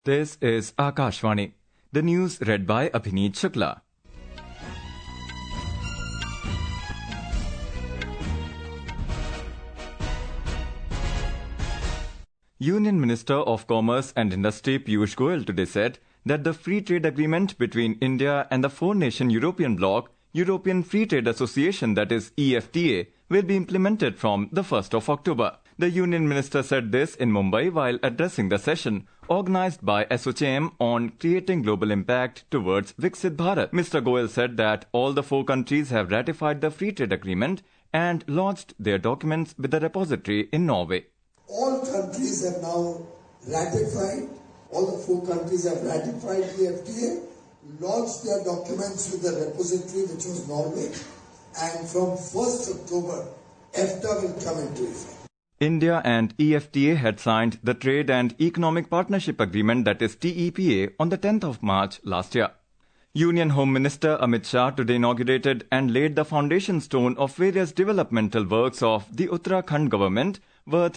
This is Akashvani. The news read by Abhineet Shukla. Union Minister of Commerce and Industry Piyush Goyal today said that the free trade agreement between India and the four-nation European bloc, European Free Trade Association, that is EFTA, will be implemented from the 1st of October. The Union Minister said this in Mumbai while addressing the session organized by SOCHM on creating global impact towards Viksit Bharat. Mr. Goyal said that all the four countries have ratified the free trade agreement and lodged their documents with the repository in Norway. All countries have now ratified, all the four countries have ratified the FTA, lodged their documents with the repository, which was Norway, and from 1st October, EFTA will come into effect. India and EFTA had signed the Trade and Economic Partnership Agreement, that is TEPA, on the 10th of March last year. Union Home Minister Amit Shah today inaugurated and laid the foundation stone of various developmental works of the Uttarakhand government worth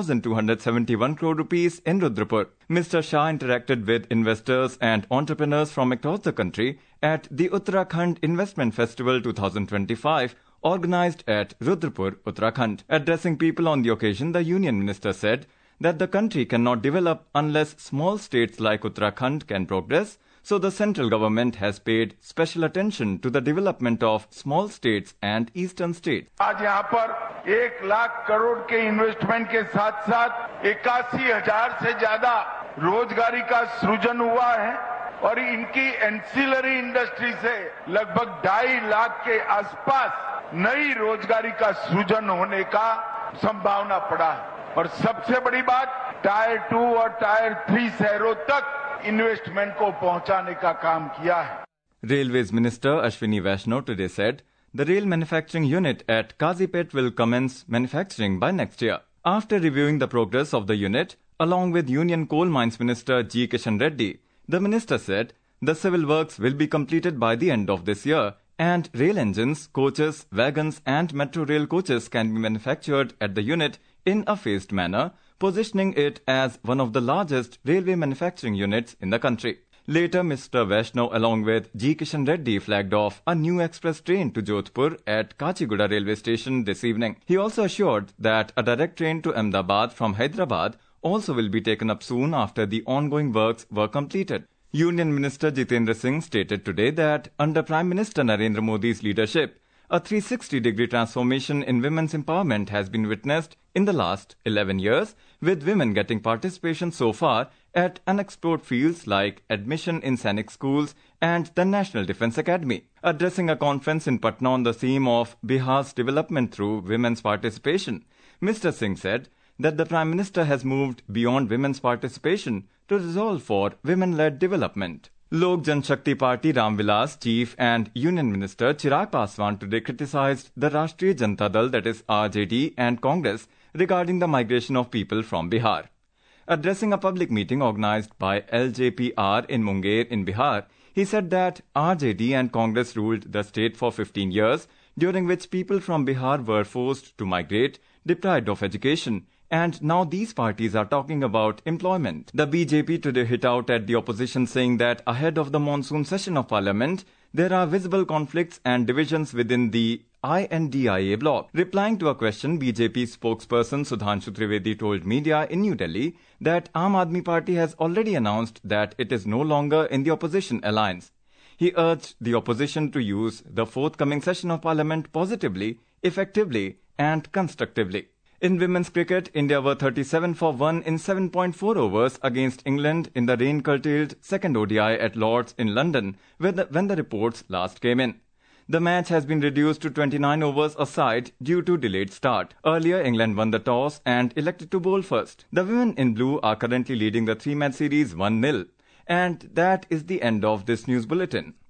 1,271 crore rupees in Rudrapur. Mr. Shah interacted with investors and entrepreneurs from across the country at the Uttarakhand Investment Festival 2025, organized at Rudrapur, Uttarakhand. Addressing people on the occasion, the Union Minister said that the country cannot develop unless small states like Uttarakhand can progress, so the central government has paid special attention to the development of small states and eastern states. आज यहाँ पर 1 लाख करोड़ के investment के साथ-साथ 81,000 से ज्यादा रोजगारी का सृजन हुआ है और इनकी एंसिलरी इंडस्ट्री से लगभग 2.5 लाख के आसपास नई रोजगारी का सृजन होने का संभावना पड़ा है और सबसे बड़ी बात टायर 2 और टायर 3 शहरों तक इन्वेस्टमेंट को पहुंचाने का काम किया है. Railways Minister Ashwini Vaishnaw today said the rail manufacturing unit at Kazipet will commence manufacturing by next year. After reviewing the progress of the unit, along with Union Coal Mines Minister G. Kishan Reddy, the minister said the civil works will be completed by the end of this year and rail engines, coaches, wagons and metro rail coaches can be manufactured at the unit in a phased manner, positioning it as one of the largest railway manufacturing units in the country. Later, Mr. Vaishnaw along with G. Kishan Reddy flagged off a new express train to Jodhpur at Kachiguda railway station this evening. He also assured that a direct train to Ahmedabad from Hyderabad also will be taken up soon after the ongoing works were completed. Union Minister Jitendra Singh stated today that under Prime Minister Narendra Modi's leadership, a 360-degree transformation in women's empowerment has been witnessed in the last 11 years, with women getting participation so far at unexplored fields like admission in Sainik schools and the National Defence Academy. Addressing a conference in Patna on the theme of Bihar's development through women's participation, Mr. Singh said that the Prime Minister has moved beyond women's participation to resolve for women-led development. Lok Janshakti Party Ram Vilas Chief and Union Minister Chirag Paswan today criticized the Rashtriya Janata Dal, that is RJD, and Congress regarding the migration of people from Bihar. Addressing a public meeting organized by LJPR in Munger in Bihar, he said that RJD and Congress ruled the state for 15 years, during which people from Bihar were forced to migrate, deprived of education, and now these parties are talking about employment. The BJP today hit out at the opposition, saying that ahead of the monsoon session of Parliament, there are visible conflicts and divisions within the INDIA bloc. Replying to a question, BJP spokesperson Sudhanshu Trivedi told media in New Delhi that Aam Aadmi Party has already announced that it is no longer in the opposition alliance. He urged the opposition to use the forthcoming session of Parliament positively, effectively and constructively. In women's cricket, India were 37 for 1 in 7.4 overs against England in the rain-curtailed second ODI at Lord's in London when the reports last came in. The match has been reduced to 29 overs a side due to delayed start. Earlier, England won the toss and elected to bowl first. The women in blue are currently leading the 3-match series 1-0. And that is the end of this news bulletin.